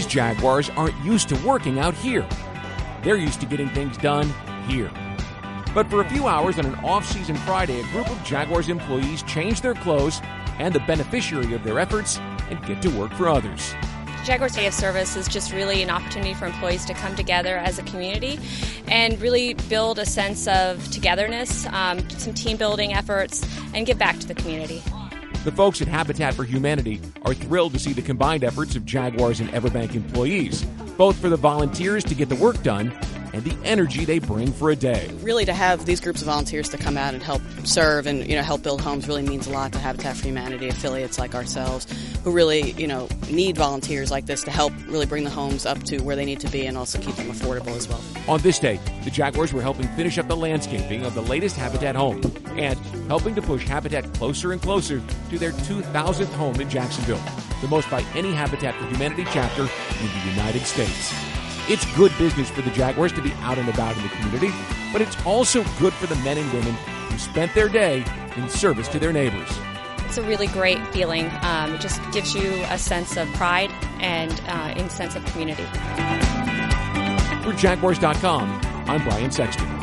These Jaguars aren't used to working out here. They're used to getting things done here. But for a few hours on an off-season Friday, a group of Jaguars employees change their clothes and the beneficiary of their efforts and get to work for others. Jaguars Day of Service is just really an opportunity for employees to come together as a community and really build a sense of togetherness, some team building efforts, and give back to the community. The folks at Habitat for Humanity are thrilled to see the combined efforts of Jaguars and Everbank employees, both for the volunteers to get the work done and the energy they bring for a day. Really, to have these groups of volunteers to come out and help serve and help build homes really means a lot to Habitat for Humanity affiliates like ourselves, who really need volunteers like this to help really bring the homes up to where they need to be and also keep them affordable as well. On this day, the Jaguars were helping finish up the landscaping of the latest Habitat home and helping to push Habitat closer and closer to their 2,000th home in Jacksonville, the most by any Habitat for Humanity chapter in the United States. It's good business for the Jaguars to be out and about in the community, but it's also good for the men and women who spent their day in service to their neighbors. It's a really great feeling. It just gives you a sense of pride and a sense of community. For Jaguars.com, I'm Brian Sexton.